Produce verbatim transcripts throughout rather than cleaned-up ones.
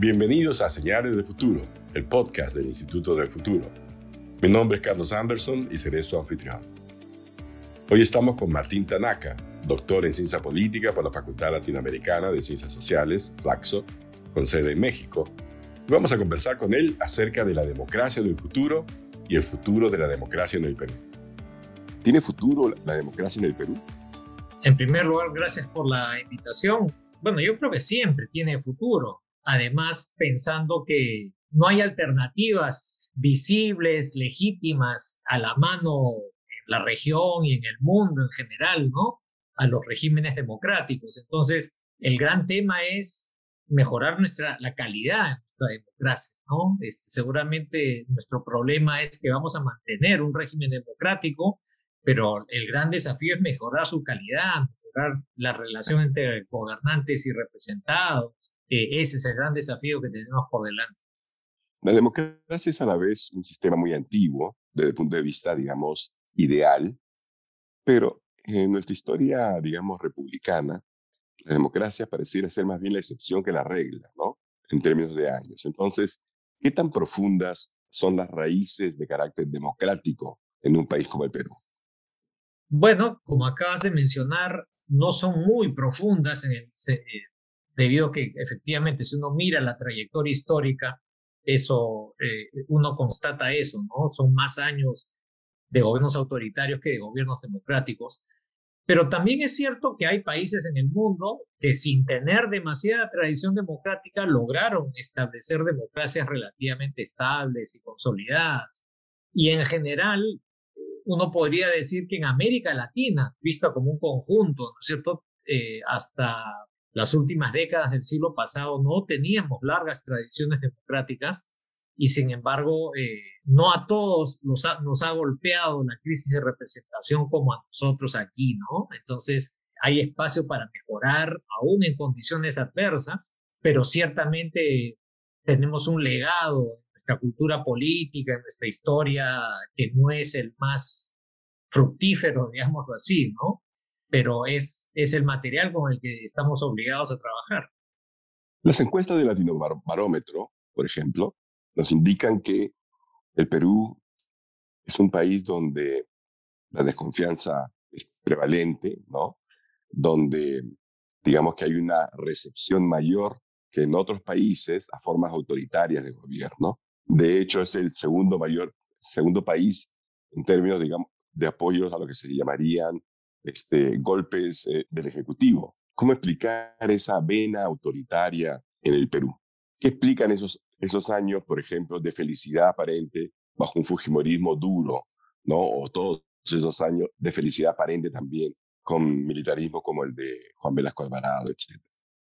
Bienvenidos a Señales del Futuro, el podcast del Instituto del Futuro. Mi nombre es Carlos Anderson y seré su anfitrión. Hoy estamos con Martín Tanaka, doctor en Ciencia Política por la Facultad Latinoamericana de Ciencias Sociales, Flaxo, con sede en México. Y vamos a conversar con él acerca de la democracia del futuro y el futuro de la democracia en el Perú. ¿Tiene futuro la democracia en el Perú? En primer lugar, gracias por la invitación. Bueno, yo creo que siempre tiene futuro. Además, pensando que no hay alternativas visibles, legítimas, a la mano en la región y en el mundo en general, ¿no? A los regímenes democráticos. Entonces, el gran tema es mejorar nuestra, la calidad de nuestra democracia, ¿no? Este, seguramente nuestro problema es que vamos a mantener un régimen democrático, pero el gran desafío es mejorar su calidad, mejorar la relación entre gobernantes y representados. Eh, ese es el gran desafío que tenemos por delante. La democracia es a la vez un sistema muy antiguo, desde el punto de vista, digamos, ideal, pero en nuestra historia, digamos, republicana, la democracia pareciera ser más bien la excepción que la regla, ¿no? En términos de años. Entonces, ¿qué tan profundas son las raíces de carácter democrático en un país como el Perú? Bueno, como acabas de mencionar, no son muy profundas en el, se, debido a que efectivamente si uno mira la trayectoria histórica, eso, eh, uno constata eso, ¿no? Son más años de gobiernos autoritarios que de gobiernos democráticos. Pero también es cierto que hay países en el mundo que sin tener demasiada tradición democrática lograron establecer democracias relativamente estables y consolidadas. Y en general, uno podría decir que en América Latina, vista como un conjunto, ¿no es cierto? Eh, hasta las últimas décadas del siglo pasado no teníamos largas tradiciones democráticas y sin embargo eh, no a todos nos ha, nos ha golpeado la crisis de representación como a nosotros aquí, ¿no? Entonces hay espacio para mejorar aún en condiciones adversas, pero ciertamente tenemos un legado en nuestra cultura política, en nuestra historia, que no es el más fructífero, digámoslo así, ¿no? Pero es, es el material con el que estamos obligados a trabajar. Las encuestas del Latinobarómetro, por ejemplo, nos indican que el Perú es un país donde la desconfianza es prevalente, ¿no? Donde, digamos que hay una recepción mayor que en otros países a formas autoritarias de gobierno. De hecho, es el segundo mayor, segundo país en términos, digamos, de apoyos a lo que se llamarían este, golpes eh, del Ejecutivo. ¿Cómo explicar esa vena autoritaria en el Perú? ¿Qué explican esos, esos años, por ejemplo, de felicidad aparente bajo un fujimorismo duro, ¿no? O todos esos años de felicidad aparente también con militarismo como el de Juan Velasco Alvarado, etcétera?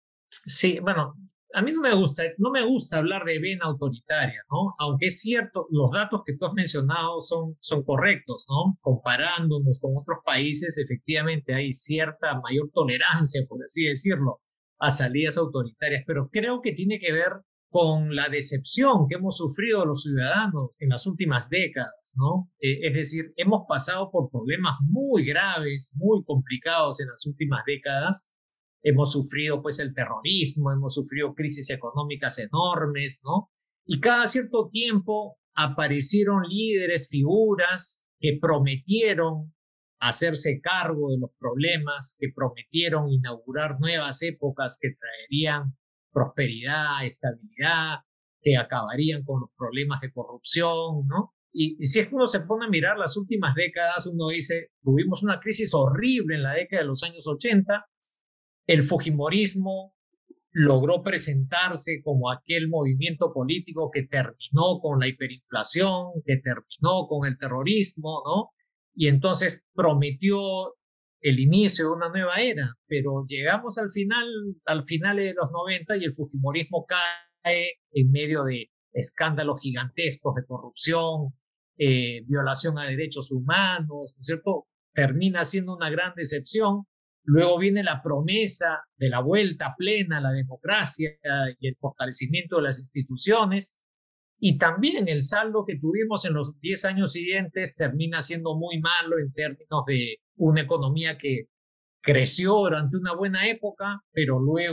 Sí, bueno, a mí no me gusta, no me gusta hablar de vena autoritaria, ¿no? Aunque es cierto, los datos que tú has mencionado son, son correctos, ¿no? Comparándonos con otros países, efectivamente hay cierta mayor tolerancia, por así decirlo, a salidas autoritarias, pero creo que tiene que ver con la decepción que hemos sufrido los ciudadanos en las últimas décadas, ¿no? Eh, es decir, hemos pasado por problemas muy graves, muy complicados en las últimas décadas. Hemos sufrido pues el terrorismo, hemos sufrido crisis económicas enormes, ¿no? Y cada cierto tiempo aparecieron líderes, figuras que prometieron hacerse cargo de los problemas, que prometieron inaugurar nuevas épocas que traerían prosperidad, estabilidad, que acabarían con los problemas de corrupción, ¿no? Y, y si es que uno se pone a mirar las últimas décadas, uno dice, tuvimos una crisis horrible en la década de los años ochenta, el fujimorismo logró presentarse como aquel movimiento político que terminó con la hiperinflación, que terminó con el terrorismo, ¿no? Y entonces prometió el inicio de una nueva era, pero llegamos al final, al final de los noventa y el fujimorismo cae en medio de escándalos gigantescos de corrupción, eh, violación a derechos humanos, ¿no es cierto? Termina siendo una gran decepción. Luego viene la promesa de la vuelta plena a la democracia y el fortalecimiento de las instituciones. Y también el saldo que tuvimos en los diez años siguientes termina siendo muy malo en términos de una economía que creció durante una buena época, pero luego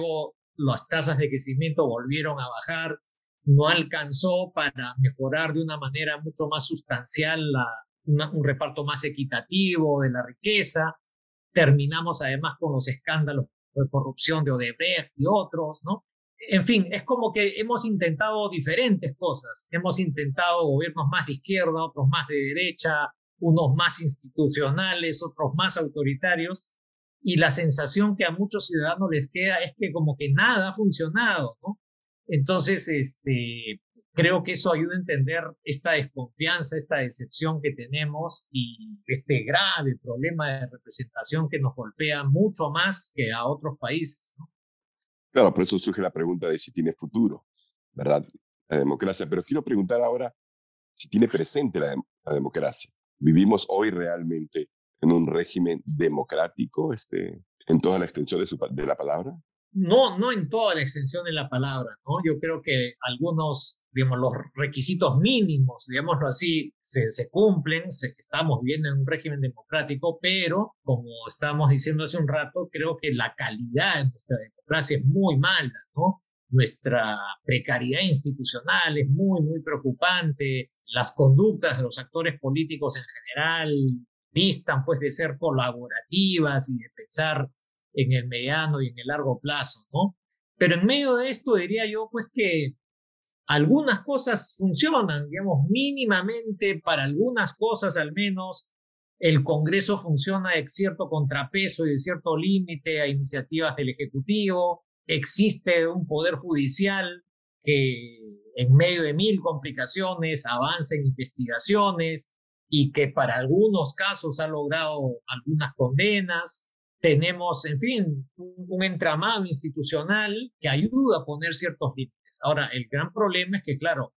las tasas de crecimiento volvieron a bajar, no alcanzó para mejorar de una manera mucho más sustancial la, una, un reparto más equitativo de la riqueza. Terminamos además con los escándalos de corrupción de Odebrecht y otros, ¿no? En fin, es como que hemos intentado diferentes cosas. Hemos intentado gobiernos más de izquierda, otros más de derecha, unos más institucionales, otros más autoritarios, y la sensación que a muchos ciudadanos les queda es que como que nada ha funcionado, ¿no? Entonces, este, creo que eso ayuda a entender esta desconfianza, esta decepción que tenemos y este grave problema de representación que nos golpea mucho más que a otros países, ¿no? Claro, por eso surge la pregunta de si tiene futuro, ¿verdad? La democracia. Pero quiero preguntar ahora si tiene presente la, dem- la democracia. ¿Vivimos hoy realmente en un régimen democrático, este, en toda la extensión de, su, pa- de la palabra? No, no en toda la extensión de la palabra, ¿no? Yo creo que algunos, digamos, los requisitos mínimos, digámoslo así, se, se cumplen, se, estamos viviendo en un régimen democrático, pero como estábamos diciendo hace un rato, creo que la calidad de nuestra democracia es muy mala, ¿no? Nuestra precariedad institucional es muy, muy preocupante, las conductas de los actores políticos en general distan, pues, de ser colaborativas y de pensar en el mediano y en el largo plazo, ¿no? Pero en medio de esto diría yo, pues, que algunas cosas funcionan, digamos, mínimamente para algunas cosas al menos. El Congreso funciona de cierto contrapeso y de cierto límite a iniciativas del Ejecutivo. Existe un poder judicial que en medio de mil complicaciones avanza en investigaciones y que para algunos casos ha logrado algunas condenas. Tenemos, en fin, un, un entramado institucional que ayuda a poner ciertos límites. Ahora, el gran problema es que, claro,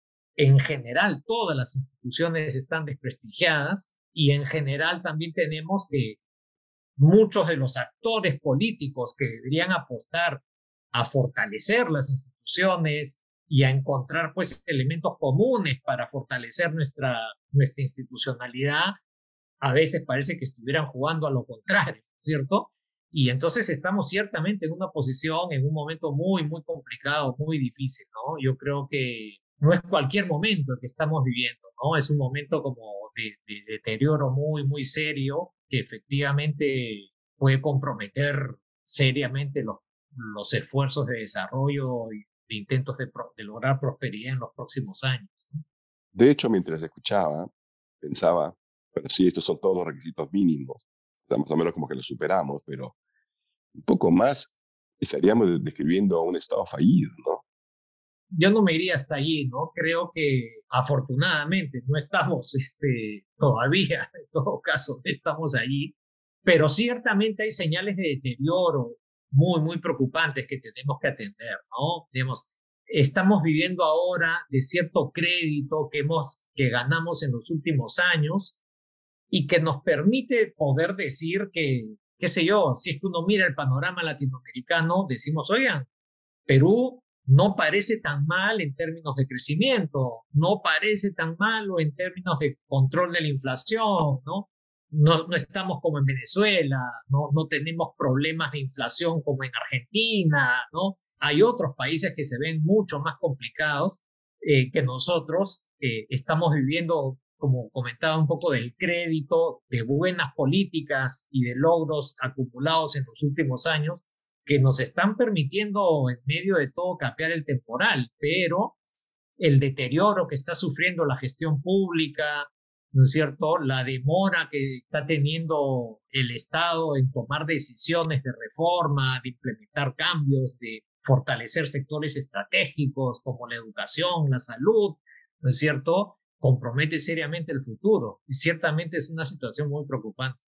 en general todas las instituciones están desprestigiadas y en general también tenemos que muchos de los actores políticos que deberían apostar a fortalecer las instituciones y a encontrar, pues, elementos comunes para fortalecer nuestra, nuestra institucionalidad, a veces parece que estuvieran jugando a lo contrario, ¿cierto? Y entonces estamos ciertamente en una posición, en un momento muy, muy complicado, muy difícil, ¿no? Yo creo que no es cualquier momento el que estamos viviendo, ¿no? Es un momento como de, de deterioro muy, muy serio que efectivamente puede comprometer seriamente los, los esfuerzos de desarrollo y de intentos de, pro, de lograr prosperidad en los próximos años, ¿no? De hecho, mientras escuchaba, pensaba, bueno, sí, estos son todos los requisitos mínimos, estamos más o menos como que los superamos, pero un poco más estaríamos describiendo un Estado fallido, ¿no? Yo no me iría hasta allí, ¿no? Creo que afortunadamente no estamos este, todavía, en todo caso, no estamos allí, pero ciertamente hay señales de deterioro muy, muy preocupantes que tenemos que atender, ¿no? Digamos, estamos viviendo ahora de cierto crédito que, hemos, que ganamos en los últimos años y que nos permite poder decir que, qué sé yo, si es que uno mira el panorama latinoamericano, decimos, oigan, Perú no parece tan mal en términos de crecimiento, no parece tan malo en términos de control de la inflación, ¿no? No, no estamos como en Venezuela, ¿no? No tenemos problemas de inflación como en Argentina, ¿no? Hay otros países que se ven mucho más complicados eh, que nosotros. Eh, estamos viviendo, como comentaba, un poco del crédito, de buenas políticas y de logros acumulados en los últimos años que nos están permitiendo en medio de todo capear el temporal, pero el deterioro que está sufriendo la gestión pública, ¿no es cierto? La demora que está teniendo el Estado en tomar decisiones de reforma, de implementar cambios, de fortalecer sectores estratégicos como la educación, la salud, ¿no es cierto? Compromete seriamente el futuro y ciertamente es una situación muy preocupante.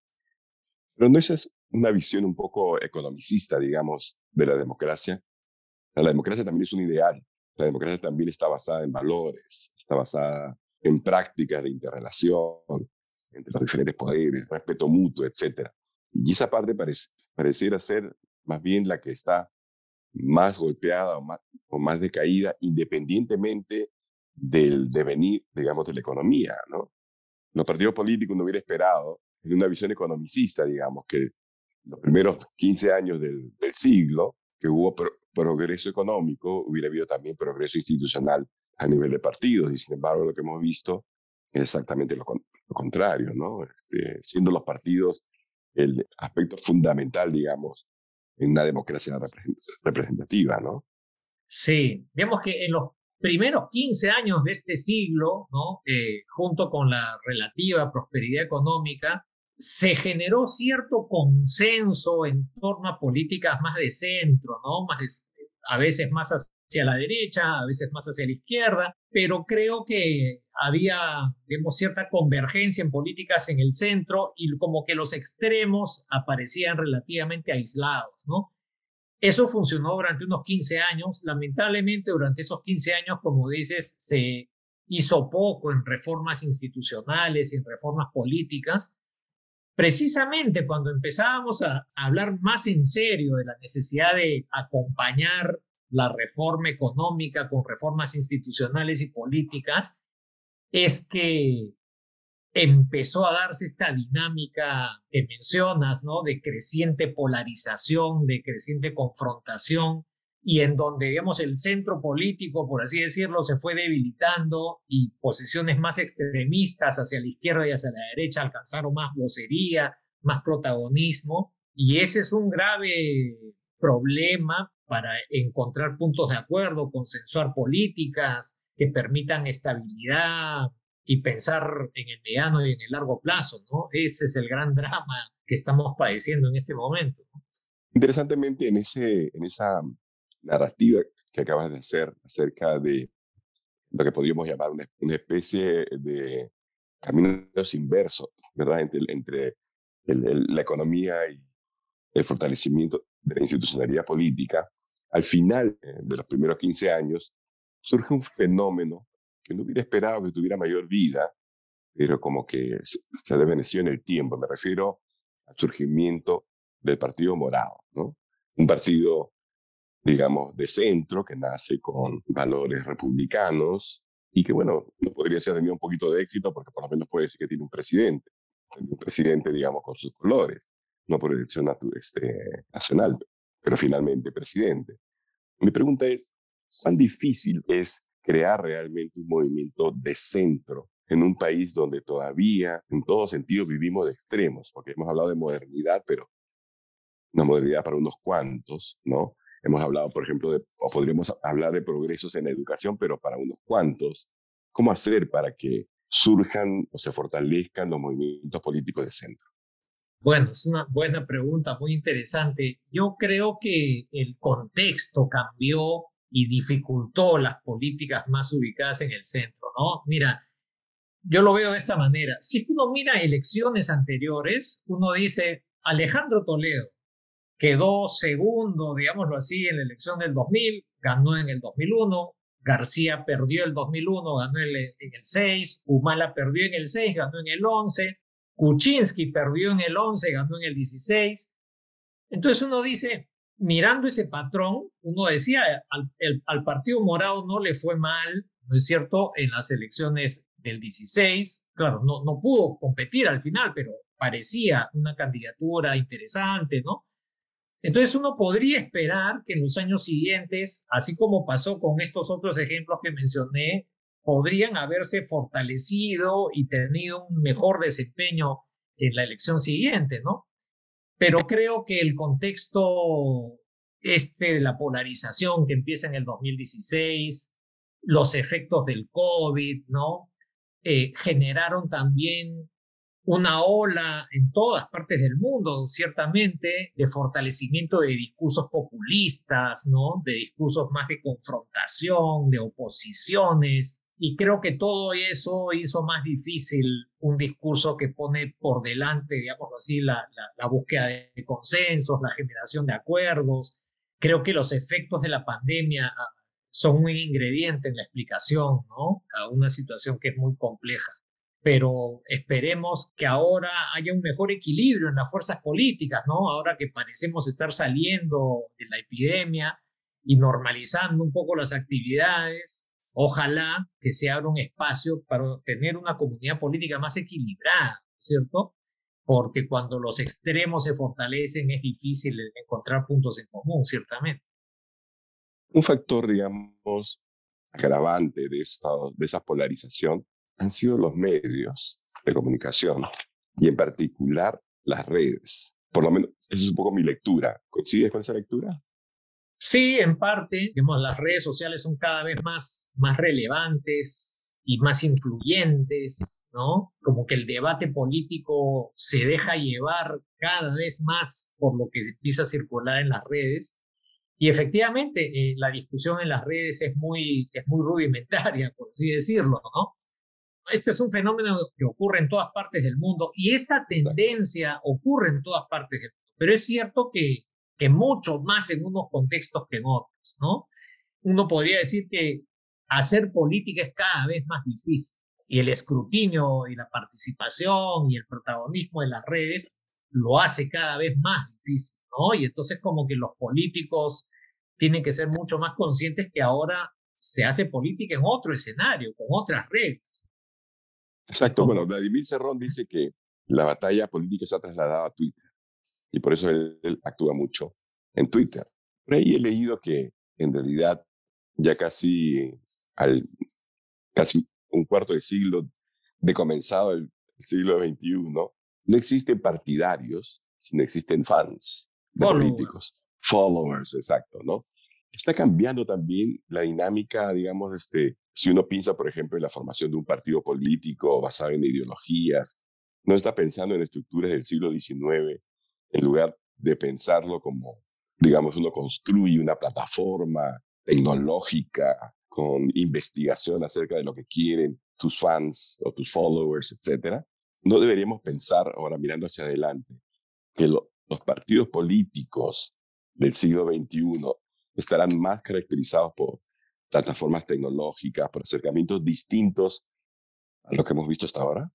Pero no esa es una visión un poco economicista, digamos, de la democracia. La democracia también es un ideal. La democracia también está basada en valores, está basada en prácticas de interrelación entre los diferentes poderes, respeto mutuo, etcétera. Y esa parte parece, pareciera ser más bien la que está más golpeada o más, o más decaída, independientemente del devenir, digamos, de la economía, ¿no? Los partidos políticos no hubiera esperado, en una visión economicista, digamos, que los primeros quince años del, del siglo, que hubo pro, progreso económico, hubiera habido también progreso institucional a nivel de partidos, y sin embargo lo que hemos visto es exactamente lo, con, lo contrario, ¿no? Este, siendo los partidos el aspecto fundamental, digamos, en una democracia representativa, ¿no? Sí, digamos que en los primeros quince años de este siglo, ¿no? Eh, junto con la relativa prosperidad económica, se generó cierto consenso en torno a políticas más de centro, ¿no? Más de, a veces más hacia la derecha, a veces más hacia la izquierda, pero creo que había, digamos, cierta convergencia en políticas en el centro y como que los extremos aparecían relativamente aislados, ¿no? Eso funcionó durante unos quince años. Lamentablemente, durante esos quince años, como dices, se hizo poco en reformas institucionales y en reformas políticas. Precisamente cuando empezábamos a hablar más en serio de la necesidad de acompañar la reforma económica con reformas institucionales y políticas, es que empezó a darse esta dinámica que mencionas, ¿no? De creciente polarización, de creciente confrontación, y en donde, digamos, el centro político, por así decirlo, se fue debilitando y posiciones más extremistas hacia la izquierda y hacia la derecha alcanzaron más vocería, más protagonismo, y ese es un grave problema para encontrar puntos de acuerdo, consensuar políticas que permitan estabilidad y pensar en el mediano y en el largo plazo, ¿no? Ese es el gran drama que estamos padeciendo en este momento, ¿no? Interesantemente, en, ese, en esa narrativa que acabas de hacer acerca de lo que podríamos llamar una, una especie de caminos inversos, ¿verdad? Entre, entre el, el, la economía y el fortalecimiento de la institucionalidad política, al final eh, de los primeros quince años surge un fenómeno que no hubiera esperado que tuviera mayor vida, pero como que se, se ha desvanecido en el tiempo. Me refiero al surgimiento del Partido Morado, ¿no? Un partido, digamos, de centro que nace con valores republicanos y que, bueno, no podría ser tenido un poquito de éxito porque por lo menos puede decir que tiene un presidente, un presidente, digamos, con sus colores, no por elección natu- este, nacional, pero finalmente presidente. Mi pregunta es, ¿cuán difícil es crear realmente un movimiento de centro en un país donde todavía, en todo sentido, vivimos de extremos? Porque hemos hablado de modernidad, pero una modernidad para unos cuantos, ¿no? Hemos hablado, por ejemplo, de, o podríamos hablar de progresos en la educación, pero para unos cuantos. ¿Cómo hacer para que surjan o se fortalezcan los movimientos políticos de centro? Bueno, es una buena pregunta, muy interesante. Yo creo que el contexto cambió y dificultó las políticas más ubicadas en el centro, ¿no? Mira, yo lo veo de esta manera. Si uno mira elecciones anteriores, uno dice, Alejandro Toledo quedó segundo, digámoslo así, en la elección del dos mil, ganó en el dos mil uno, García perdió el dos mil uno, ganó en el, en el seis, Humala perdió en el seis, ganó en el once, Kuczynski perdió en el once, ganó en el dieciséis. Entonces uno dice, mirando ese patrón, uno decía, al, el, al Partido Morado no le fue mal, ¿no es cierto?, en las elecciones del dieciséis. Claro, no, no pudo competir al final, pero parecía una candidatura interesante, ¿no? Entonces uno podría esperar que en los años siguientes, así como pasó con estos otros ejemplos que mencioné, podrían haberse fortalecido y tenido un mejor desempeño en la elección siguiente, ¿no? Pero creo que el contexto este de la polarización que empieza en el dos mil dieciséis, los efectos del COVID, ¿no? Eh, generaron también una ola en todas partes del mundo, ciertamente, de fortalecimiento de discursos populistas, ¿no? De discursos más de confrontación, de oposiciones, y creo que todo eso hizo más difícil un discurso que pone por delante, digamos así, la, la, la búsqueda de consensos, la generación de acuerdos. Creo que los efectos de la pandemia son un ingrediente en la explicación, ¿no? A una situación que es muy compleja, pero esperemos que ahora haya un mejor equilibrio en las fuerzas políticas, ¿no? Ahora que parecemos estar saliendo de la epidemia y normalizando un poco las actividades, ojalá que se abra un espacio para tener una comunidad política más equilibrada, ¿cierto? Porque cuando los extremos se fortalecen es difícil encontrar puntos en común, ciertamente. Un factor, digamos, agravante de esa, de esa polarización han sido los medios de comunicación y en particular las redes. Por lo menos, esa es un poco mi lectura. ¿Coincides con esa lectura? Sí, en parte, digamos, las redes sociales son cada vez más, más relevantes y más influyentes, ¿no? Como que el debate político se deja llevar cada vez más por lo que empieza a circular en las redes. Y efectivamente, eh, la discusión en las redes es muy, es muy rudimentaria, por así decirlo, ¿no? Este es un fenómeno que ocurre en todas partes del mundo y esta tendencia ocurre en todas partes del mundo, pero es cierto que, que mucho más en unos contextos que en otros, ¿no? Uno podría decir que hacer política es cada vez más difícil y el escrutinio y la participación y el protagonismo de las redes lo hace cada vez más difícil, ¿no? Y entonces como que los políticos tienen que ser mucho más conscientes que ahora se hace política en otro escenario, con otras reglas. Es Exacto. Bueno, como, Vladimir Cerrón dice que la batalla política se ha trasladado a Twitter y por eso él, él actúa mucho en Twitter. Por ahí he leído que en realidad ya casi al casi un cuarto de siglo de comenzado el, el siglo veintiuno, no existen partidarios, sino existen fans de follower. políticos, followers, exacto, ¿no? Está cambiando también la dinámica, digamos, este, si uno piensa, por ejemplo, en la formación de un partido político basado en ideologías, no está pensando en estructuras del siglo diecinueve, en lugar de pensarlo como, digamos, uno construye una plataforma tecnológica con investigación acerca de lo que quieren tus fans o tus followers, etcétera. No deberíamos pensar, ahora mirando hacia adelante, que lo, los partidos políticos del siglo veintiuno estarán más caracterizados por plataformas tecnológicas, por acercamientos distintos a lo que hemos visto hasta ahora.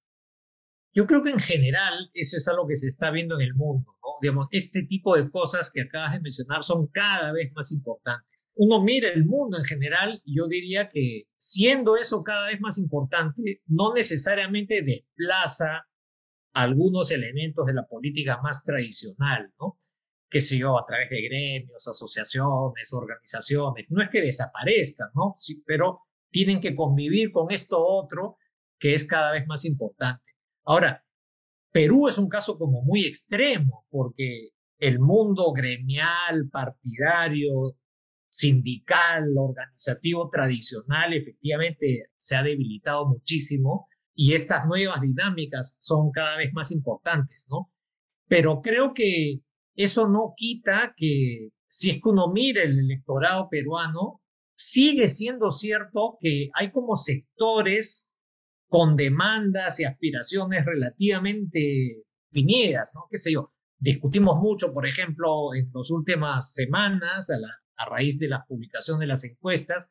Yo creo que en general eso es algo que se está viendo en el mundo, ¿no? Digamos, este tipo de cosas que acabas de mencionar son cada vez más importantes. Uno mira el mundo en general y yo diría que siendo eso cada vez más importante, no necesariamente desplaza algunos elementos de la política más tradicional, ¿no? Qué sé yo, a través de gremios, asociaciones, organizaciones. No es que desaparezcan, ¿no? Sí, pero tienen que convivir con esto otro que es cada vez más importante. Ahora, Perú es un caso como muy extremo, porque el mundo gremial, partidario, sindical, organizativo tradicional, efectivamente se ha debilitado muchísimo y estas nuevas dinámicas son cada vez más importantes, ¿no? Pero creo que eso no quita que si es que uno mira el electorado peruano, sigue siendo cierto que hay como sectores con demandas y aspiraciones relativamente definidas, ¿no? Qué sé yo, discutimos mucho, por ejemplo, en las últimas semanas, a, la, a raíz de la publicación de las encuestas,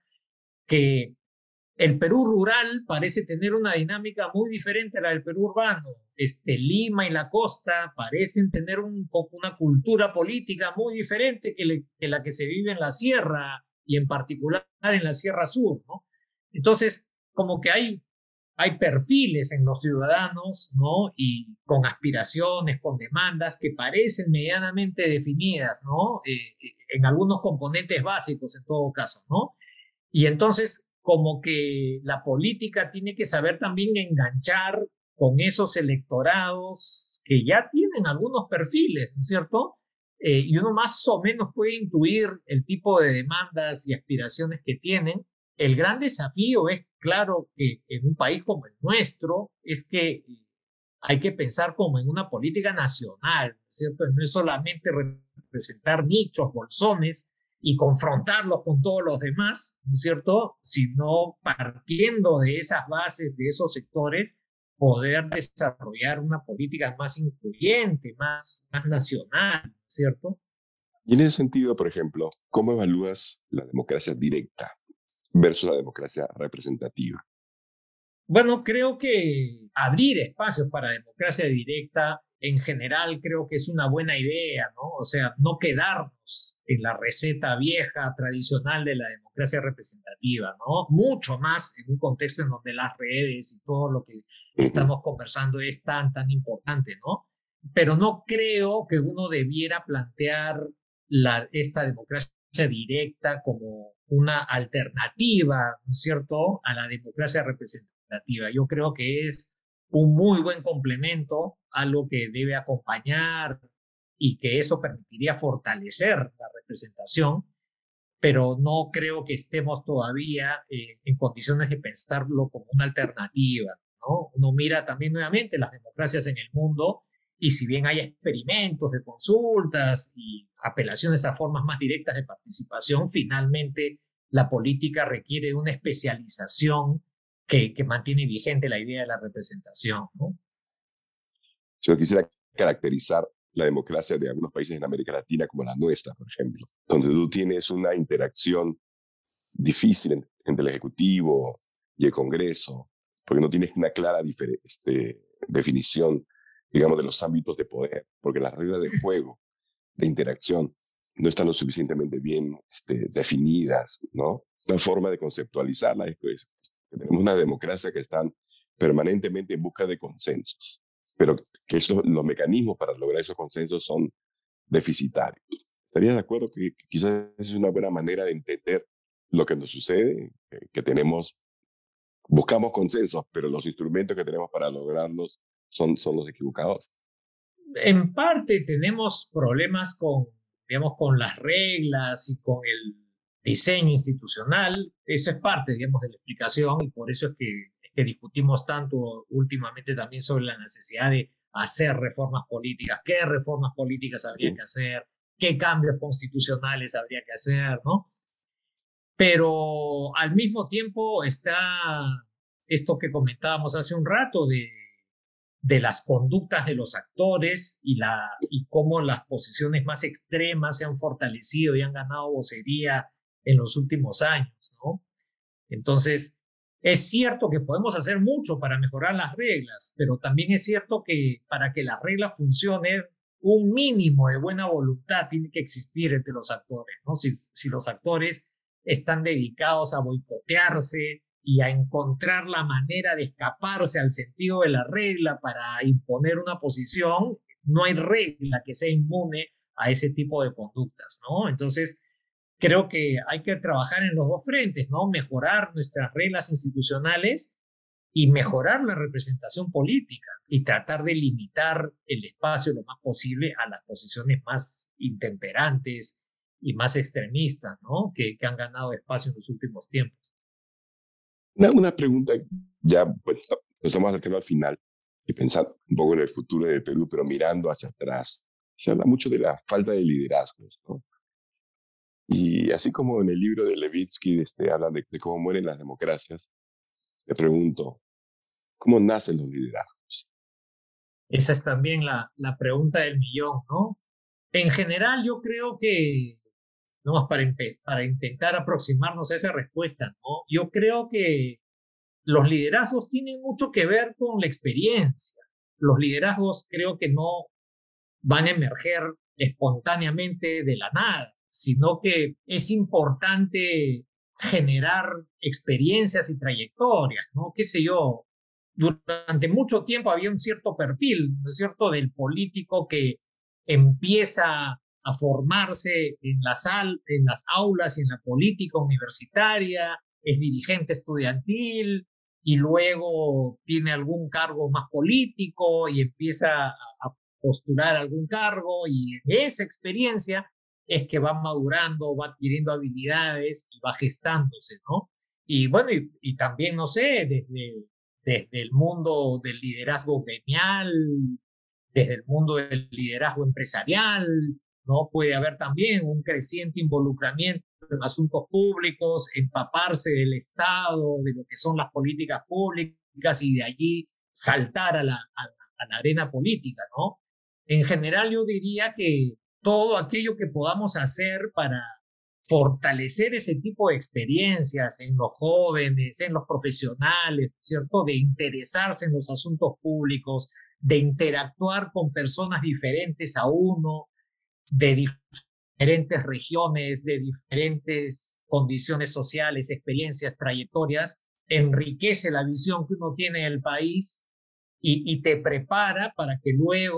que el Perú rural parece tener una dinámica muy diferente a la del Perú urbano. Este, Lima y la costa parecen tener un, una cultura política muy diferente que, le, que la que se vive en la sierra y en particular en la Sierra Sur, ¿no? Entonces, como que hay hay perfiles en los ciudadanos, ¿no? Y con aspiraciones, con demandas que parecen medianamente definidas, ¿no? Eh, en algunos componentes básicos, en todo caso, ¿no? Y entonces, como que la política tiene que saber también enganchar con esos electorados que ya tienen algunos perfiles, ¿no es cierto? Eh, y uno más o menos puede intuir el tipo de demandas y aspiraciones que tienen. El gran desafío es, claro, que en un país como el nuestro, es que hay que pensar como en una política nacional, ¿no es cierto? No es solamente representar nichos, bolsones y confrontarlos con todos los demás, ¿no es cierto? Sino partiendo de esas bases, de esos sectores, poder desarrollar una política más incluyente, más, más nacional, ¿no es cierto? Y en ese sentido, por ejemplo, ¿cómo evalúas la democracia directa versus la democracia representativa? Bueno, creo que abrir espacios para democracia directa en general creo que es una buena idea, ¿no? O sea, no quedarnos en la receta vieja, tradicional de la democracia representativa, ¿no? Mucho más en un contexto en donde las redes y todo lo que Uh-huh. estamos conversando es tan, tan importante, ¿no? Pero no creo que uno debiera plantear la, esta democracia directa como una alternativa, ¿no es cierto?, a la democracia representativa. Yo creo que es un muy buen complemento, algo que debe acompañar y que eso permitiría fortalecer la representación, pero no creo que estemos todavía eh, en condiciones de pensarlo como una alternativa, ¿no? Uno mira también nuevamente las democracias en el mundo y si bien hay experimentos de consultas y apelaciones a formas más directas de participación, finalmente la política requiere una especialización que, que mantiene vigente la idea de la representación, ¿no? Yo quisiera caracterizar la democracia de algunos países en América Latina como la nuestra, por ejemplo, donde tú tienes una interacción difícil entre el Ejecutivo y el Congreso, porque no tienes una clara este, definición, digamos, de los ámbitos de poder, porque las reglas de juego, de interacción, no están lo suficientemente bien este, definidas, ¿no? Una forma de conceptualizarla es que tenemos una democracia que están permanentemente en busca de consensos, pero que eso, los mecanismos para lograr esos consensos son deficitarios. ¿Estarías de acuerdo que quizás es una buena manera de entender lo que nos sucede? Que, que tenemos, buscamos consensos, pero los instrumentos que tenemos para lograrlos son, son los equivocados. En parte tenemos problemas con, digamos, con las reglas y con el diseño institucional. Eso es parte, digamos, de la explicación y por eso es que, es que discutimos tanto últimamente también sobre la necesidad de hacer reformas políticas, qué reformas políticas habría que hacer, qué cambios constitucionales habría que hacer, ¿no? Pero al mismo tiempo está esto que comentábamos hace un rato de de las conductas de los actores y, la, y cómo las posiciones más extremas se han fortalecido y han ganado vocería en los últimos años, ¿no? Entonces, es cierto que podemos hacer mucho para mejorar las reglas, pero también es cierto que para que las reglas funcionen, un mínimo de buena voluntad tiene que existir entre los actores, ¿no? Si, si los actores están dedicados a boicotearse, y a encontrar la manera de escaparse al sentido de la regla para imponer una posición, no hay regla que sea inmune a ese tipo de conductas, ¿no? Entonces, creo que hay que trabajar en los dos frentes, ¿no? Mejorar nuestras reglas institucionales y mejorar la representación política y tratar de limitar el espacio lo más posible a las posiciones más intemperantes y más extremistas, ¿no? Que, que han ganado espacio en los últimos tiempos. Una, una pregunta, ya pues, nos estamos acercando al final y pensando un poco en el futuro del Perú, pero mirando hacia atrás. Se habla mucho de la falta de liderazgos, ¿no? Y así como en el libro de Levitsky este, hablan de, de cómo mueren las democracias, te pregunto, ¿cómo nacen los liderazgos? Esa es también la, la pregunta del millón, ¿no? En general, yo creo que ¿no? Para, para intentar aproximarnos a esa respuesta, ¿no? Yo creo que los liderazgos tienen mucho que ver con la experiencia. Los liderazgos creo que no van a emerger espontáneamente de la nada, sino que es importante generar experiencias y trayectorias, ¿no? Qué sé yo, durante mucho tiempo había un cierto perfil, ¿no es cierto?, del político que empieza a formarse en las, en las aulas y en la política universitaria, es dirigente estudiantil y luego tiene algún cargo más político y empieza a postular algún cargo y en esa experiencia es que va madurando, va adquiriendo habilidades y va gestándose, ¿no? Y bueno, y, y también, no sé, desde, desde el mundo del liderazgo gremial, desde el mundo del liderazgo empresarial, ¿no? Puede haber también un creciente involucramiento en asuntos públicos, empaparse del Estado, de lo que son las políticas públicas y de allí saltar a la, a, a la arena política, ¿no? En general yo diría que todo aquello que podamos hacer para fortalecer ese tipo de experiencias en los jóvenes, en los profesionales, ¿cierto? De interesarse en los asuntos públicos, de interactuar con personas diferentes a uno, de diferentes regiones, de diferentes condiciones sociales, experiencias, trayectorias, enriquece la visión que uno tiene del país y, y te prepara para que luego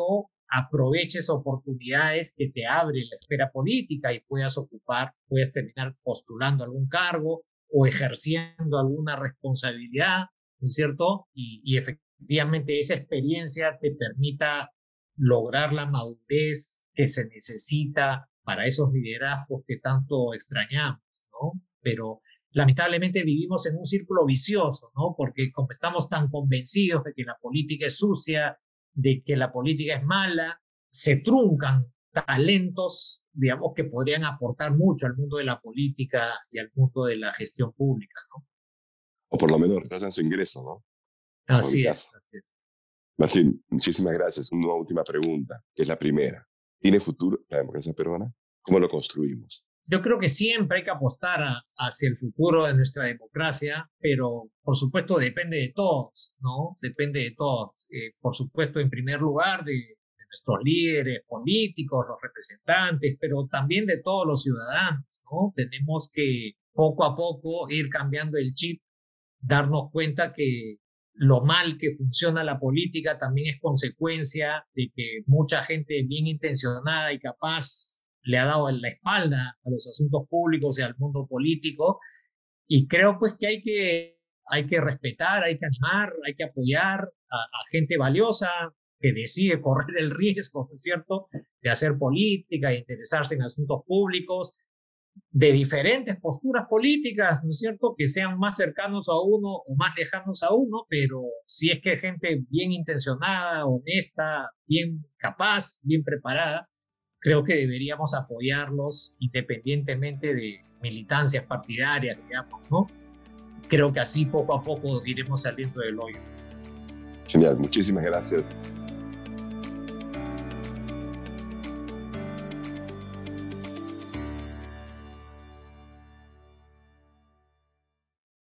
aproveches oportunidades que te abre la esfera política y puedas ocupar, puedas terminar postulando algún cargo o ejerciendo alguna responsabilidad, ¿no es cierto? Y, y efectivamente esa experiencia te permita lograr la madurez que se necesita para esos liderazgos que tanto extrañamos, ¿no? Pero lamentablemente vivimos en un círculo vicioso, ¿no? Porque como estamos tan convencidos de que la política es sucia, de que la política es mala, se truncan talentos, digamos, que podrían aportar mucho al mundo de la política y al mundo de la gestión pública, ¿no? O por lo menos retrasan su ingreso, ¿no? Como en mi Así es, caso. así es. Martín, muchísimas gracias. Una última pregunta, que es la primera. ¿Tiene futuro la democracia peruana? ¿Cómo lo construimos? Yo creo que siempre hay que apostar a, hacia el futuro de nuestra democracia, pero por supuesto depende de todos, ¿no? Depende de todos. Eh, por supuesto, en primer lugar, de, de nuestros líderes políticos, los representantes, pero también de todos los ciudadanos, ¿no? Tenemos que poco a poco ir cambiando el chip, darnos cuenta que lo mal que funciona la política también es consecuencia de que mucha gente bien intencionada y capaz le ha dado la espalda a los asuntos públicos y al mundo político, y creo pues que hay que, hay que respetar, hay que animar, hay que apoyar a, a gente valiosa que decide correr el riesgo, ¿no es cierto?, de hacer política e interesarse en asuntos públicos, de diferentes posturas políticas, ¿no es cierto?, que sean más cercanos a uno o más lejanos a uno, pero si es que hay gente bien intencionada, honesta, bien capaz, bien preparada, creo que deberíamos apoyarlos independientemente de militancias partidarias, digamos, ¿no? Creo que así poco a poco iremos saliendo del hoyo. Genial, muchísimas gracias